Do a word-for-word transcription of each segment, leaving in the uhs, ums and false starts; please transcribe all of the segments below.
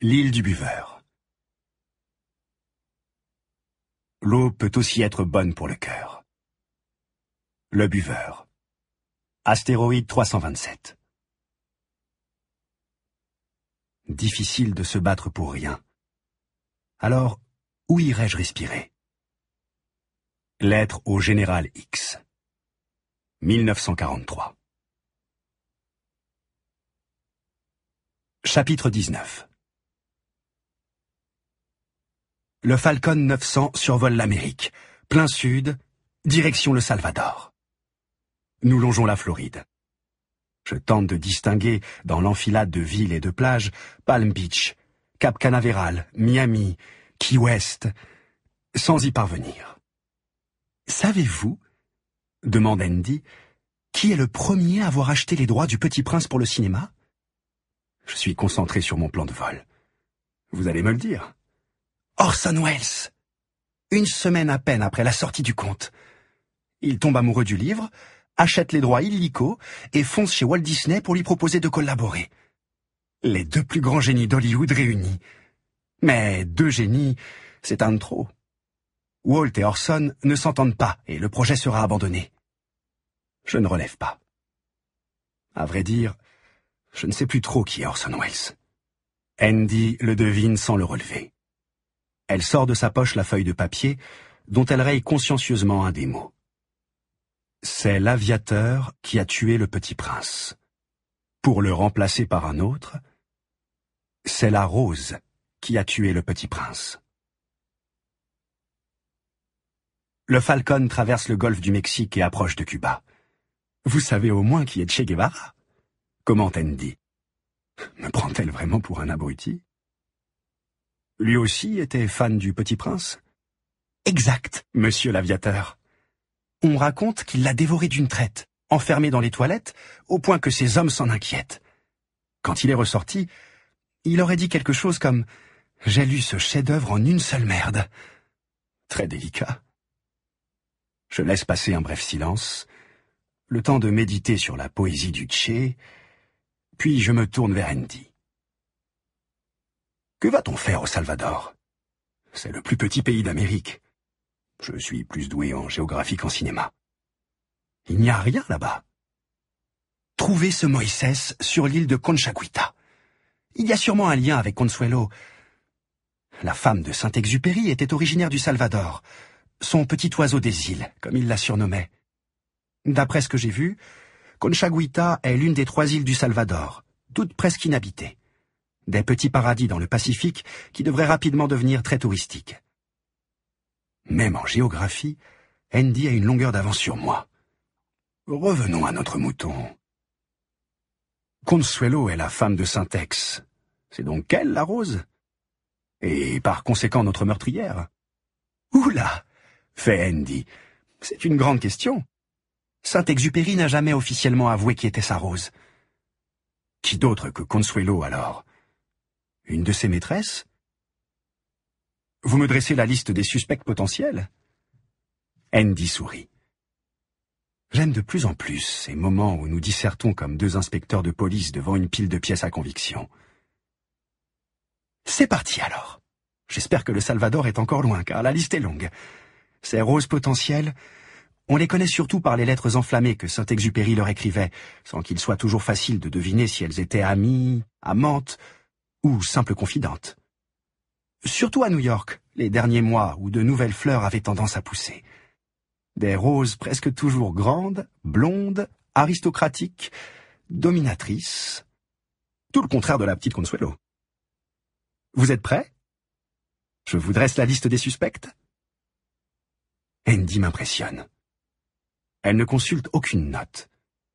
L'île du buveur. L'eau peut aussi être bonne pour le cœur. Le buveur. Astéroïde trois cent vingt-sept. Difficile de se battre pour rien. Alors, où irais-je respirer? Lettre au général X. mille neuf cent quarante-trois. Chapitre dix-neuf. Le Falcon neuf cents survole l'Amérique, plein sud, direction le Salvador. Nous longeons la Floride. Je tente de distinguer, dans l'enfilade de villes et de plages, Palm Beach, Cap Canaveral, Miami, Key West, sans y parvenir. Savez-vous, demande Andy, qui est le premier à avoir acheté les droits du Petit Prince pour le cinéma? Je suis concentré sur mon plan de vol. Vous allez me le dire. Orson Welles. Une semaine à peine après la sortie du conte. Il tombe amoureux du livre, achète les droits illico et fonce chez Walt Disney pour lui proposer de collaborer. Les deux plus grands génies d'Hollywood réunis. Mais deux génies, c'est un de trop. Walt et Orson ne s'entendent pas et le projet sera abandonné. Je ne relève pas. À vrai dire, je ne sais plus trop qui est Orson Welles. Andy le devine sans le relever. Elle sort de sa poche la feuille de papier, dont elle raye consciencieusement un des mots. C'est l'aviateur qui a tué le Petit Prince. Pour le remplacer par un autre, c'est la rose qui a tué le Petit Prince. Le Falcon traverse le golfe du Mexique et approche de Cuba. Vous savez au moins qui est Che Guevara? Commente Andy. Me prend-elle vraiment pour un abruti? Lui aussi était fan du Petit Prince? Exact, monsieur l'aviateur. On raconte qu'il l'a dévoré d'une traite, enfermé dans les toilettes, au point que ses hommes s'en inquiètent. Quand il est ressorti, il aurait dit quelque chose comme « J'ai lu ce chef-d'œuvre en une seule merde ». Très délicat. Je laisse passer un bref silence, le temps de méditer sur la poésie du Che, puis je me tourne vers Andy. Que va-t-on faire au Salvador? C'est le plus petit pays d'Amérique. Je suis plus doué en géographie qu'en cinéma. Il n'y a rien là-bas. Trouvez ce Moïsès sur l'île de Conchaguita. Il y a sûrement un lien avec Consuelo. La femme de Saint-Exupéry était originaire du Salvador, son petit oiseau des îles, comme il la surnommait. D'après ce que j'ai vu, Conchaguita est l'une des trois îles du Salvador, toutes presque inhabitées. Des petits paradis dans le Pacifique qui devraient rapidement devenir très touristiques. Même en géographie, Andy a une longueur d'avance sur moi. Revenons à notre mouton. Consuelo est la femme de Saint-Ex. C'est donc elle, la rose? Et par conséquent notre meurtrière? Oula! Fait Andy. C'est une grande question. Saint-Exupéry n'a jamais officiellement avoué qui était sa rose. Qui d'autre que Consuelo, alors? Une de ses maîtresses? Vous me dressez la liste des suspects potentiels? Andy sourit. J'aime de plus en plus ces moments où nous dissertons comme deux inspecteurs de police devant une pile de pièces à conviction. C'est parti alors. J'espère que le Salvador est encore loin, car la liste est longue. Ces roses potentielles, on les connaît surtout par les lettres enflammées que Saint-Exupéry leur écrivait, sans qu'il soit toujours facile de deviner si elles étaient amies, amantes ou simples confidentes. Surtout à New York, les derniers mois où de nouvelles fleurs avaient tendance à pousser. Des roses presque toujours grandes, blondes, aristocratiques, dominatrices. Tout le contraire de la petite Consuelo. Vous êtes prêts? Je vous dresse la liste des suspects? Andy m'impressionne. Elle ne consulte aucune note.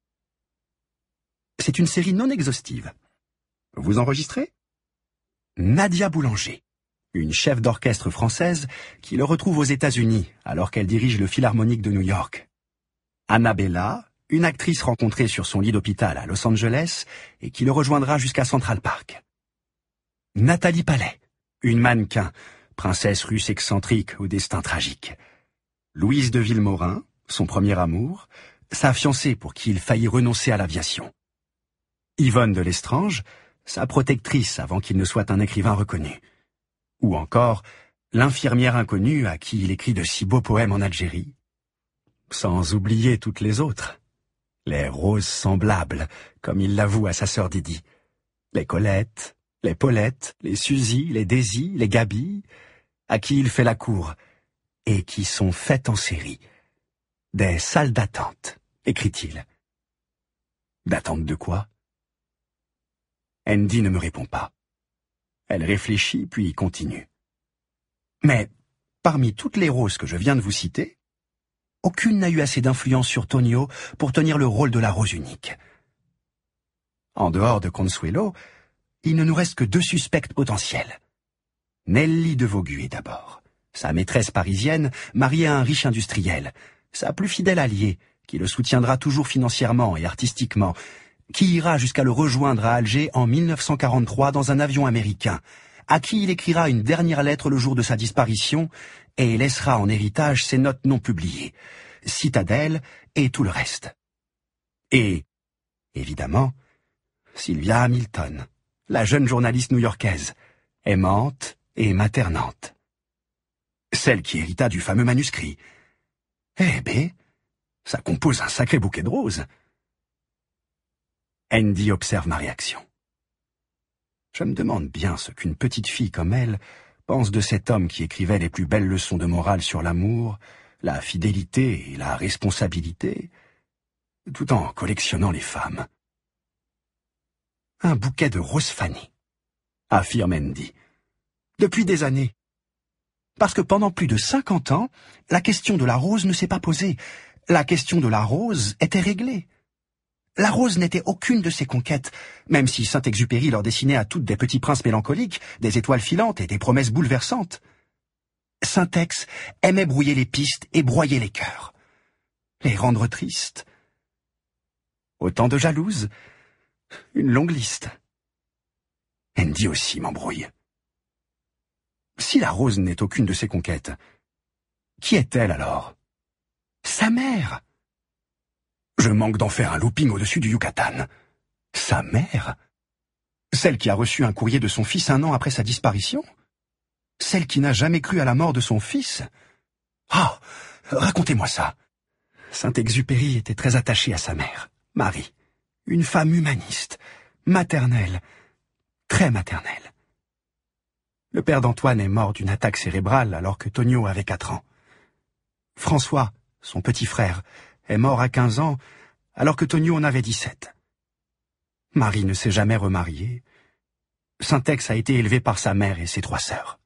C'est une série non exhaustive. Vous enregistrez? Nadia Boulanger, une chef d'orchestre française qui le retrouve aux États-Unis alors qu'elle dirige le Philharmonique de New York. Annabella, une actrice rencontrée sur son lit d'hôpital à Los Angeles et qui le rejoindra jusqu'à Central Park. Nathalie Palais, une mannequin, princesse russe excentrique au destin tragique. Louise de Villemorin, son premier amour, sa fiancée pour qui il faillit renoncer à l'aviation. Yvonne de Lestrange, sa protectrice avant qu'il ne soit un écrivain reconnu. Ou encore, l'infirmière inconnue à qui il écrit de si beaux poèmes en Algérie. Sans oublier toutes les autres. Les roses semblables, comme il l'avoue à sa sœur Didi. Les Colette, les Paulette, les Suzy, les Daisy, les Gaby, à qui il fait la cour, et qui sont faites en série. Des salles d'attente, écrit-il. D'attente de quoi? Andy ne me répond pas. Elle réfléchit, puis continue. Mais, parmi toutes les roses que je viens de vous citer, aucune n'a eu assez d'influence sur Tonio pour tenir le rôle de la rose unique. En dehors de Consuelo, il ne nous reste que deux suspects potentiels. Nelly de Vaugué d'abord, sa maîtresse parisienne, mariée à un riche industriel, sa plus fidèle alliée, qui le soutiendra toujours financièrement et artistiquement, qui ira jusqu'à le rejoindre à Alger en mille neuf cent quarante-trois dans un avion américain, à qui il écrira une dernière lettre le jour de sa disparition et laissera en héritage ses notes non publiées, Citadelle et tout le reste. Et, évidemment, Sylvia Hamilton, la jeune journaliste new-yorkaise, aimante et maternante. Celle qui hérita du fameux manuscrit. Eh ben, ça compose un sacré bouquet de roses. Andy observe ma réaction. Je me demande bien ce qu'une petite fille comme elle pense de cet homme qui écrivait les plus belles leçons de morale sur l'amour, la fidélité et la responsabilité, tout en collectionnant les femmes. Un bouquet de roses fanées, affirme Andy. Depuis des années. Parce que pendant plus de cinquante ans, la question de la rose ne s'est pas posée. La question de la rose était réglée. La rose n'était aucune de ses conquêtes, même si Saint-Exupéry leur dessinait à toutes des petits princes mélancoliques, des étoiles filantes et des promesses bouleversantes. Saint-Ex aimait brouiller les pistes et broyer les cœurs. Les rendre tristes. Autant de jalouses. Une longue liste. Andy aussi m'embrouille. Si la rose n'est aucune de ses conquêtes, qui est-elle alors? Sa mère. Je manque d'en faire un looping au-dessus du Yucatan. Sa mère? Celle qui a reçu un courrier de son fils un an après sa disparition? Celle qui n'a jamais cru à la mort de son fils? Ah, racontez-moi ça. Saint-Exupéry était très attaché à sa mère, Marie. Une femme humaniste, maternelle, très maternelle. Le père d'Antoine est mort d'une attaque cérébrale alors que Tonio avait quatre ans. François, son petit frère, est mort à quinze ans alors que Tonio en avait dix-sept. Marie ne s'est jamais remariée. Saint-Ex a été élevé par sa mère et ses trois sœurs.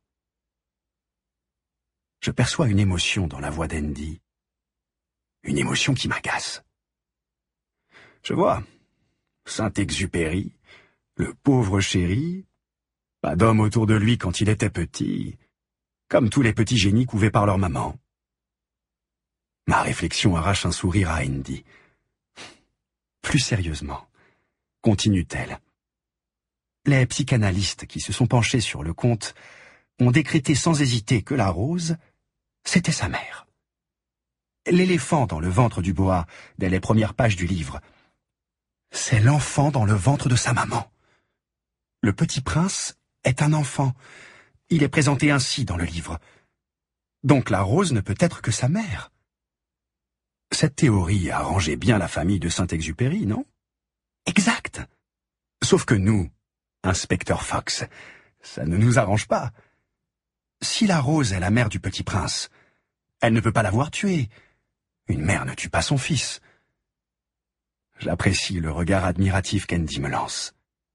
Je perçois une émotion dans la voix d'Andy. Une émotion qui m'agace. Je vois. Saint-Exupéry, le pauvre chéri, pas d'homme autour de lui quand il était petit, comme tous les petits génies couvés par leur maman. Ma réflexion arrache un sourire à Andy. Plus sérieusement, continue-t-elle. Les psychanalystes qui se sont penchés sur le conte ont décrété sans hésiter que la rose, c'était sa mère. L'éléphant dans le ventre du boa, dès les premières pages du livre, c'est l'enfant dans le ventre de sa maman. Le petit prince est un enfant. Il est présenté ainsi dans le livre. Donc la rose ne peut être que sa mère. Cette théorie arrangeait bien la famille de Saint-Exupéry, non? Exact. Sauf que nous, inspecteur Fox, ça ne nous arrange pas. Si la rose est la mère du petit prince, elle ne peut pas l'avoir tué. Une mère ne tue pas son fils. J'apprécie le regard admiratif qu'Andy me lance.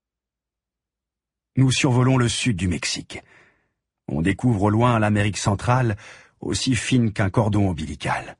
Nous survolons le sud du Mexique. On découvre au loin l'Amérique centrale, aussi fine qu'un cordon ombilical.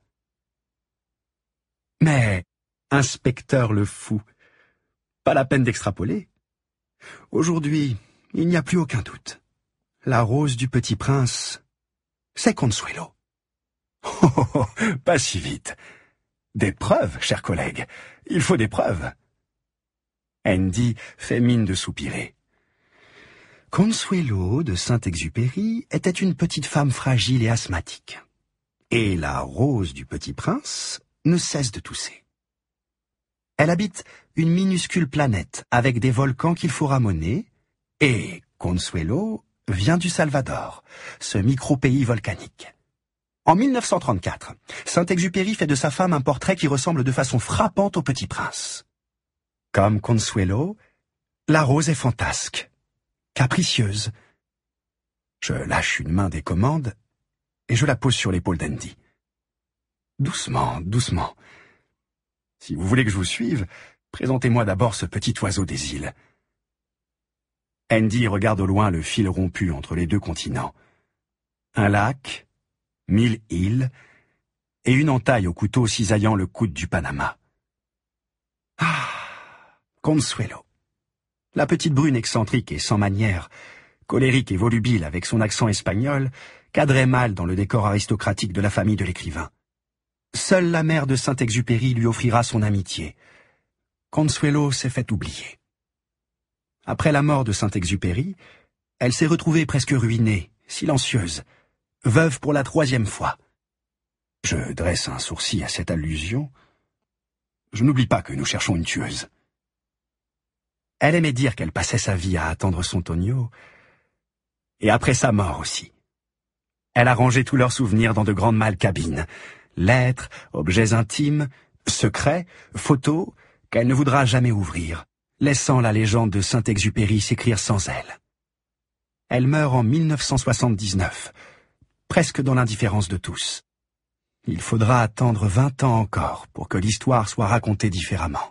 Mais, inspecteur le fou, pas la peine d'extrapoler. Aujourd'hui, il n'y a plus aucun doute. La rose du petit prince, c'est Consuelo. Oh, oh, oh, pas si vite. Des preuves, chers collègues. Il faut des preuves. Andy fait mine de soupirer. Consuelo de Saint-Exupéry était une petite femme fragile et asthmatique. Et la rose du petit prince ne cesse de tousser. Elle habite une minuscule planète avec des volcans qu'il faut ramoner, et Consuelo vient du Salvador, ce micro-pays volcanique. En mille neuf cent trente-quatre, Saint-Exupéry fait de sa femme un portrait qui ressemble de façon frappante au Petit Prince. Comme Consuelo, la rose est fantasque, capricieuse. Je lâche une main des commandes et je la pose sur l'épaule d'Andy. Doucement, doucement. Si vous voulez que je vous suive, présentez-moi d'abord ce petit oiseau des îles. Andy regarde au loin le fil rompu entre les deux continents. Un lac, mille îles, et une entaille au couteau cisaillant le coude du Panama. Ah, Consuelo. La petite brune excentrique et sans manières, colérique et volubile avec son accent espagnol, cadrait mal dans le décor aristocratique de la famille de l'écrivain. Seule la mère de Saint-Exupéry lui offrira son amitié. Consuelo s'est fait oublier. Après la mort de Saint-Exupéry, elle s'est retrouvée presque ruinée, silencieuse, veuve pour la troisième fois. Je dresse un sourcil à cette allusion. Je n'oublie pas que nous cherchons une tueuse. Elle aimait dire qu'elle passait sa vie à attendre son Tonio, et après sa mort aussi. Elle a rangé tous leurs souvenirs dans de grandes malles cabines, lettres, objets intimes, secrets, photos, qu'elle ne voudra jamais ouvrir, laissant la légende de Saint-Exupéry s'écrire sans elle. Elle meurt en mille neuf cent soixante-dix-neuf, presque dans l'indifférence de tous. Il faudra attendre vingt ans encore pour que l'histoire soit racontée différemment.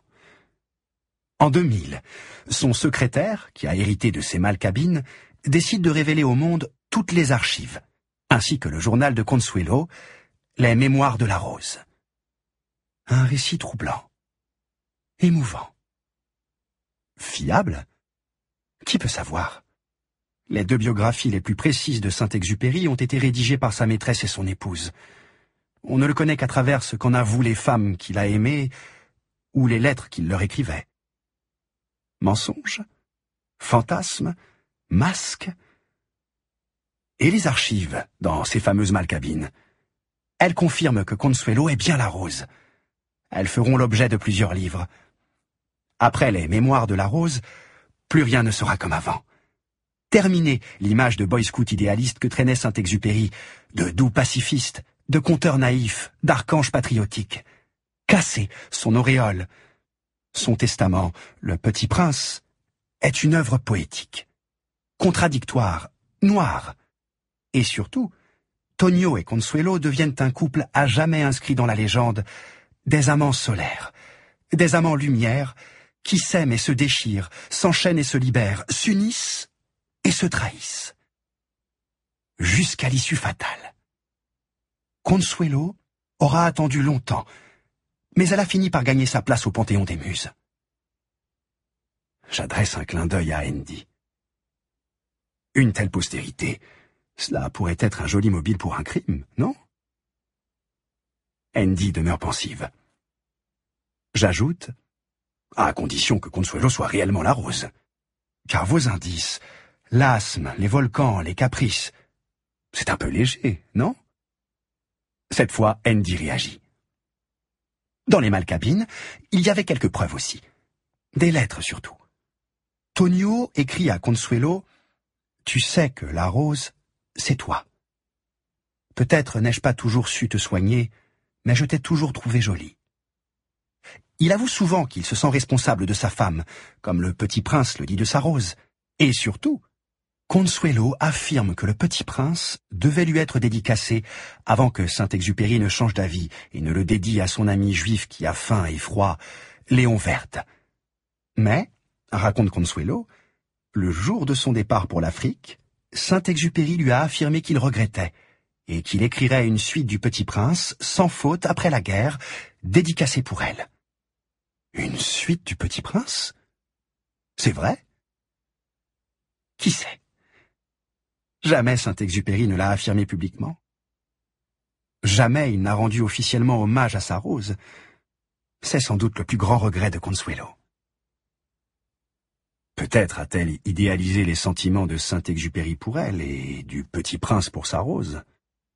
En deux mille, son secrétaire, qui a hérité de ses malles cabines, décide de révéler au monde toutes les archives, ainsi que le journal de Consuelo, les Mémoires de la Rose. Un récit troublant, émouvant. Fiable? Qui peut savoir? Les deux biographies les plus précises de Saint-Exupéry ont été rédigées par sa maîtresse et son épouse. On ne le connaît qu'à travers ce qu'en avouent les femmes qu'il a aimées ou les lettres qu'il leur écrivait. Mensonges? Fantasmes? Masques? Et les archives, dans ces fameuses malles cabines? Elles confirment que Consuelo est bien la rose. Elles feront l'objet de plusieurs livres. Après les Mémoires de la Rose, plus rien ne sera comme avant. Terminée l'image de boy scout idéaliste que traînait Saint-Exupéry, de doux pacifiste, de conteur naïf, d'archange patriotique. Cassé son auréole. Son testament, Le Petit Prince, est une œuvre poétique. Contradictoire, noire. Et surtout, Tonio et Consuelo deviennent un couple à jamais inscrit dans la légende, des amants solaires, des amants lumière, qui s'aiment et se déchirent, s'enchaînent et se libèrent, s'unissent et se trahissent. Jusqu'à l'issue fatale. Consuelo aura attendu longtemps, mais elle a fini par gagner sa place au Panthéon des Muses. J'adresse un clin d'œil à Andy. Une telle postérité, cela pourrait être un joli mobile pour un crime, non? Andy demeure pensive. J'ajoute, à condition que Consuelo soit réellement la rose. Car vos indices, l'asthme, les volcans, les caprices, c'est un peu léger, non? Cette fois, Andy réagit. Dans les malles cabines, il y avait quelques preuves aussi. Des lettres surtout. Tonio écrit à Consuelo « Tu sais que la rose, c'est toi. Peut-être n'ai-je pas toujours su te soigner, mais je t'ai toujours trouvé jolie. » Il avoue souvent qu'il se sent responsable de sa femme, comme le Petit Prince le dit de sa rose. Et surtout, Consuelo affirme que le Petit Prince devait lui être dédicacé avant que Saint-Exupéry ne change d'avis et ne le dédie à son ami juif qui a faim et froid, Léon Verte. Mais, raconte Consuelo, le jour de son départ pour l'Afrique, Saint-Exupéry lui a affirmé qu'il regrettait et qu'il écrirait une suite du Petit Prince sans faute après la guerre, dédicacée pour elle. Une suite du Petit Prince? C'est vrai? Qui sait? Jamais Saint-Exupéry ne l'a affirmé publiquement. Jamais il n'a rendu officiellement hommage à sa rose. C'est sans doute le plus grand regret de Consuelo. Peut-être a-t-elle idéalisé les sentiments de Saint-Exupéry pour elle et du Petit Prince pour sa rose.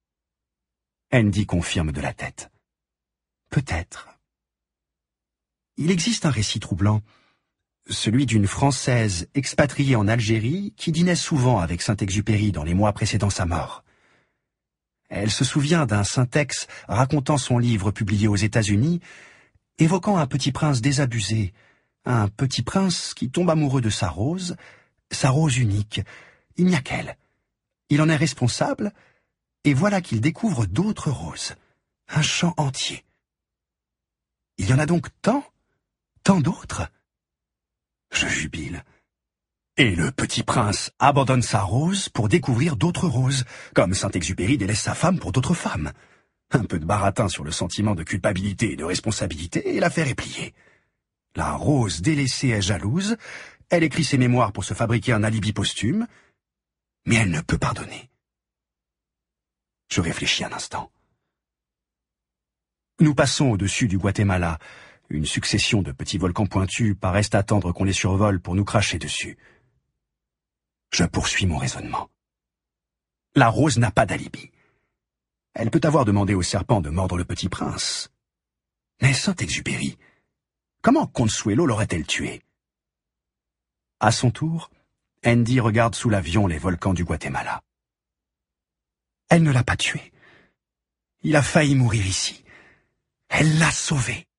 Andy confirme de la tête. Peut-être. Il existe un récit troublant, celui d'une Française expatriée en Algérie qui dînait souvent avec Saint-Exupéry dans les mois précédant sa mort. Elle se souvient d'un Saint-Ex racontant son livre publié aux États-Unis, évoquant un petit prince désabusé, un petit prince qui tombe amoureux de sa rose, sa rose unique. Il n'y a qu'elle. Il en est responsable, et voilà qu'il découvre d'autres roses, un champ entier. Il y en a donc tant, tant d'autres. Je jubile. Et le petit prince abandonne sa rose pour découvrir d'autres roses, comme Saint-Exupéry délaisse sa femme pour d'autres femmes. Un peu de baratin sur le sentiment de culpabilité et de responsabilité, et l'affaire est pliée. La rose délaissée est jalouse, elle écrit ses mémoires pour se fabriquer un alibi posthume, mais elle ne peut pardonner. Je réfléchis un instant. Nous passons au-dessus du Guatemala. Une succession de petits volcans pointus paraissent attendre qu'on les survole pour nous cracher dessus. Je poursuis mon raisonnement. La rose n'a pas d'alibi. Elle peut avoir demandé au serpent de mordre le petit prince. Mais Saint-Exupéry, comment Consuelo l'aurait-elle tué? À son tour, Andy regarde sous l'avion les volcans du Guatemala. Elle ne l'a pas tué. Il a failli mourir ici. Elle l'a sauvé.